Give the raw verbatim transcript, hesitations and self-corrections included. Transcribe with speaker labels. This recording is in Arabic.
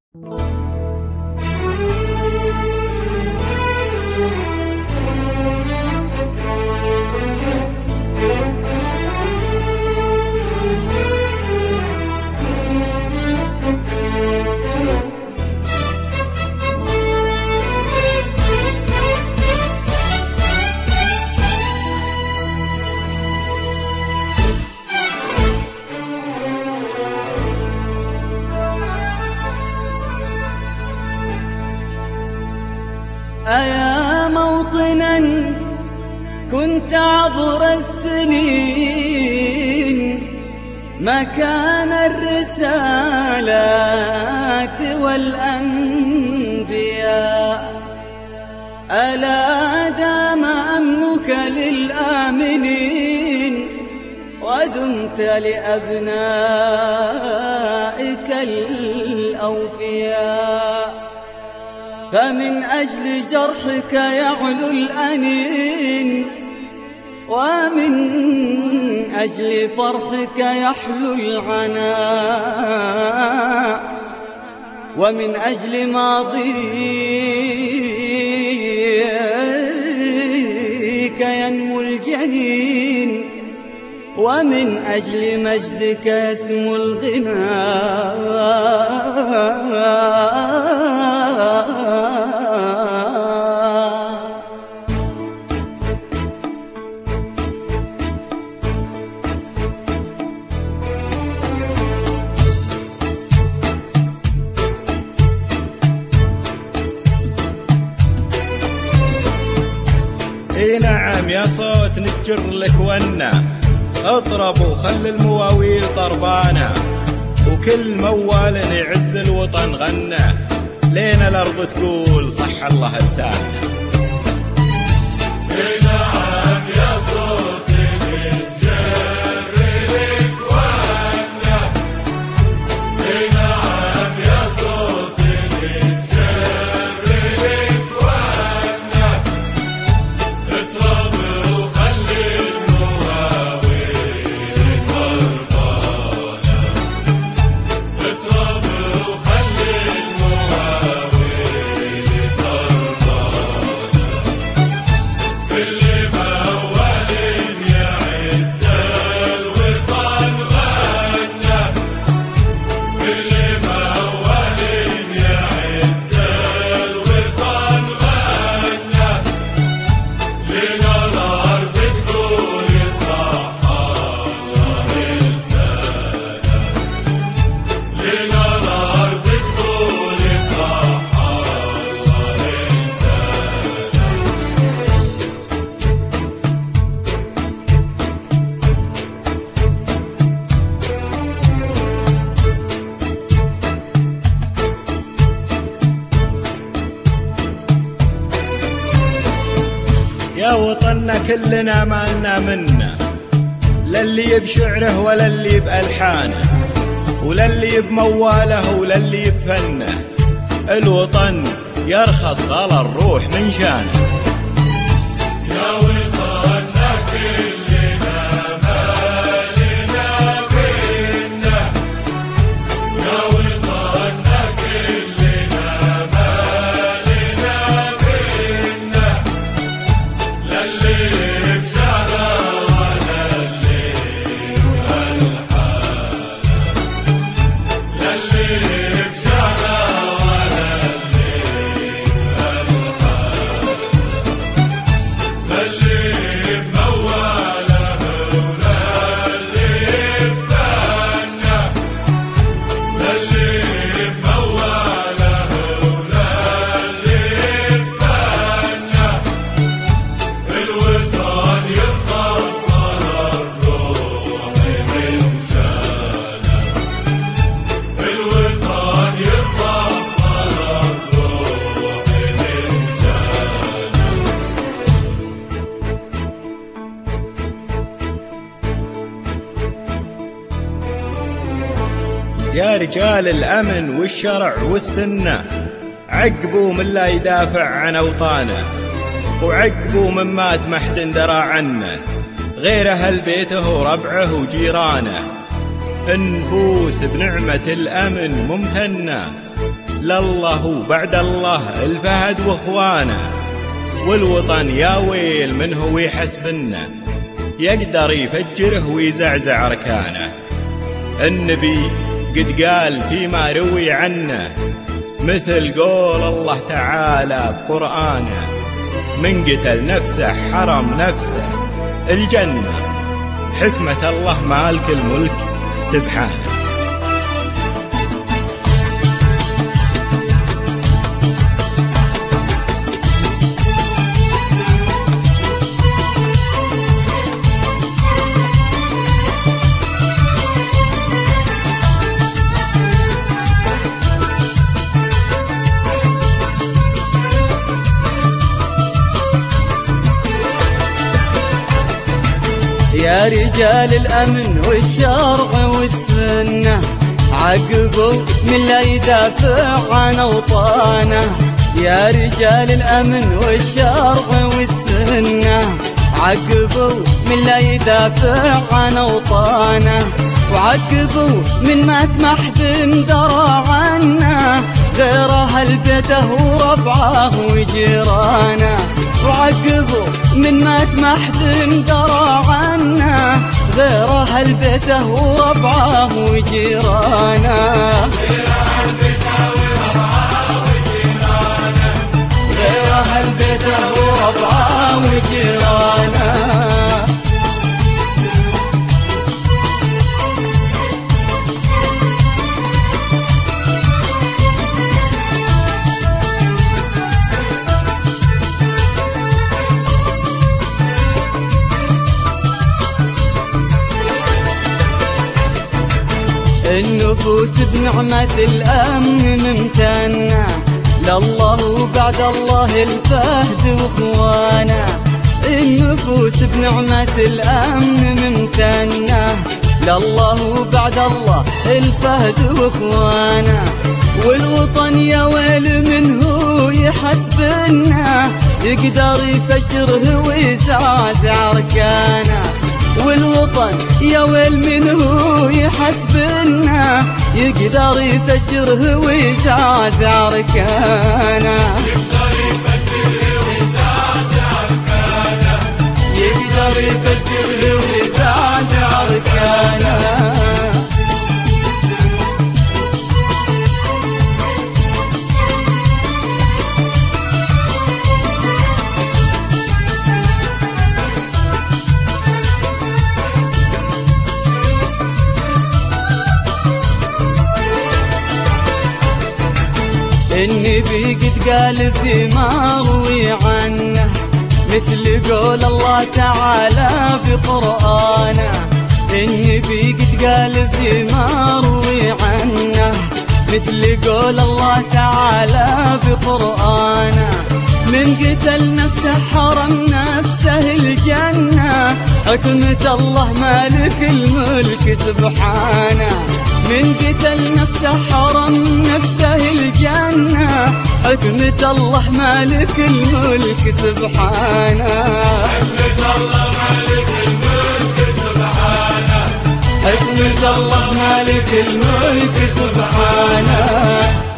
Speaker 1: أيا موطنا كنت عبر السنين مكان الرسالات والأنبياء، ألا دام أمنك للآمنين ودمت لأبنائك الأوفياء، فمن أجل جرحك يعلو الأنين ومن أجل فرحك يحلو العناء، ومن أجل ماضيك ينمو الجنين، ومن أجل مجدك يسمو الغناء.
Speaker 2: اي نعم يا صوت نجر لك ونا، اضرب وخل المواويل طربانة، وكل موال يعز الوطن غنى، لين الارض تقول صح الله لسانه.
Speaker 3: اي نعم يا صوت نجر لك ونا، اي نعم يا صوت نجر لك ونا، اضرب وخلي المواويل طربانة، اضرب وخلي المواويل طربانة، كل موال يعز الوطن غنى، كل موال يعز الوطن غنى، لنا الأرض تقول صح الله لسانه، لنا الأرض تقول صح الله لسانه.
Speaker 2: يا وطننا كلنا ما لنا منه، لا اللي بشعره ولا اللي بألحانه، ولا اللي بمواله ولا اللي بفنه، الوطن يرخص غلا الروح من شانه.
Speaker 3: يا وطننا كلنا ما لنا منه، يا وطننا كلنا ما لنا منه، لا اللي بشعره ولا اللي بألحانه، لا اللي بشعره ولا اللي بألحانه، لا اللي بمواله ولا اللي بفنه، لا اللي بمواله ولا اللي بفنه، الوطن يرخص على الروح من شانه، الوطن يرخص على الروح من شانه.
Speaker 2: يا رجال الأمن والشرع والسنة، عقبوا من لا يدافع عن أوطانه، وعقبوا من مات ما حد درى عنه، غير أهل بيته وربعه وجيرانه. النفوس بنعمة الأمن ممتنة، لله وبعد الله الفهد واخوانه، والوطن يا ويل من هو يحسبنه، يقدر يفجره ويزعزع أركانه. النبي قد قال فيما روي عنه مثل قول الله تعالى بقرآنه: من قتل نفسه حرم نفسه الجنة، حكمة الله مالك الملك سبحانه.
Speaker 1: يا رجال الأمن والشرع والسنة، عقبوا من لا يدافع عن أوطانه. يا رجال الأمن والشرع والسنة، عقبوا من لا يدافع عن أوطانه، وعقبوا من مات ما حد درى عنه غير أهل بيته وربعه وجيرانه. وعقبوا من مات ما حد درى عنه غير أهل بيته وربعه وجيرانه. غير أهل بيته وربعه وجيرانه. النفوس بنعمة الأمن ممتنة، لله وبعد الله الفهد واخوانا. النفوس بنعمة الأمن ممتنة، لله وبعد الله الفهد واخوانا. والوطن يا ويل منه يحسبنا، يقدر يفجره ويزعزع أركانه. والوطن يا ويل منه يحسبنا، يقدر يفجره ويزعزع أركانه.
Speaker 3: يقدر يفجره ويزعزع أركانه.
Speaker 1: يقدر يفجره ويزعزع أركانه. النبي قد قال فيما روي عنه مثل قول الله تعالى بقرآنه. النبي قد قال فيما روي عنه مثل قول الله تعالى بقرآنه: من قتل نفسه حرم نفسه الجنة، حكمة الله مالك الملك سبحانه. من قتل نفسه حرم نفسه الجنة، حكمة الله مالك الملك سبحانه.
Speaker 3: حكمة الله مالك الملك سبحانه.
Speaker 1: حكمة الله مالك الملك سبحانه.